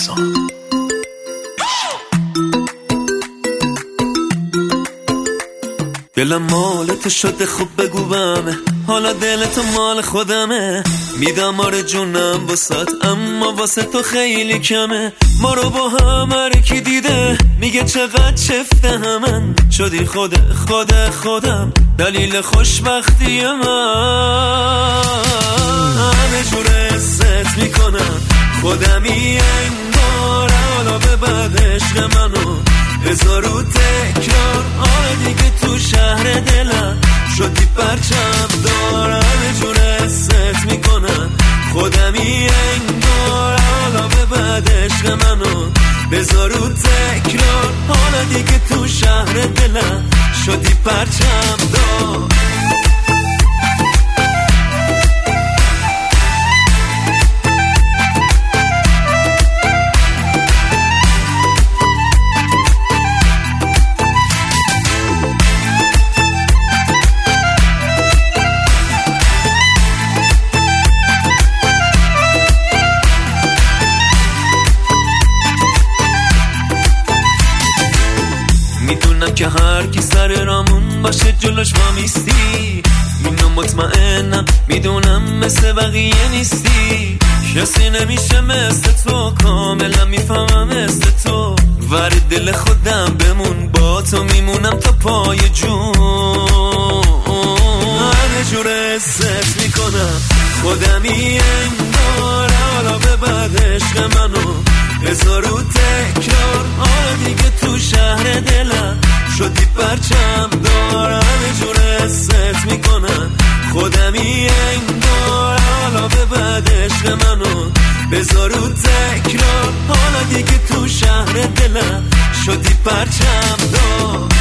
رمضان. دلم مال تو شده خوب بگو بمه، حالا دل تو مال خودمه. میدم آره جونم واسط، اما واسه تو خیلی کمه. ما رو با هم هر کی دیده میگه چقدر چفته همن. شدی خودم دلیل خوشبختی من. همه جور حست میکنم خودمی انگار، حالا به بعد عشق منو بذار رو تکرار. آره دیگه تو شهر دلم شدی پرچم دار. همه جور حست میکنم خودمی انگار، حالا به بعد عشق منو بذار رو تکرار. حالا دیگه تو شهر دلم شدی پرچم دار. میدونم که هر کی سر رامون باشه جلوش ما میستی. اینو مطمئنم، میدونم مثل بقیه نیستی. کسی نمیشه مثل تو، کاملا میفهمم مثل تو. ور دل خودم بمون، با تو میمونم تا پای جون. همه جور حست میکنم خودمی انگار، حالا به بعد عشق منو بذار رو تکرار. آره دیگه تو شهر دلم شدی پرچم دار. همه جور حست میکنم خودمی انگار، حالا به بعد عشق منو بذار رو تکرار. حالا دیگه تو شهر دلم شدی پرچم دار.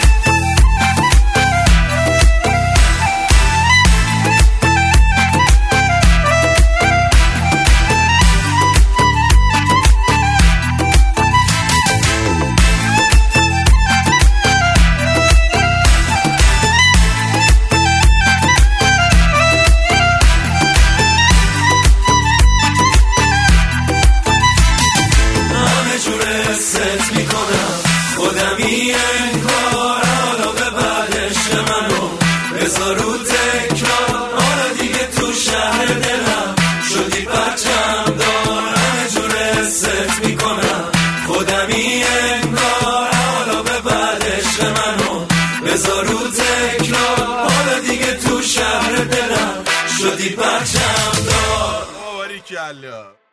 حست میکنم خودمی انگار، حالا به بعد عشق منو بذار رو تکرار. حالا دیگه تو شهر دلم شدی پرچم دار. همه جور حست میکنم خودمی انگار، حالا به بعد عشق منو بذار رو تکرار. حالا دیگه تو شهر دلم شدی پرچم دار. باریکلا.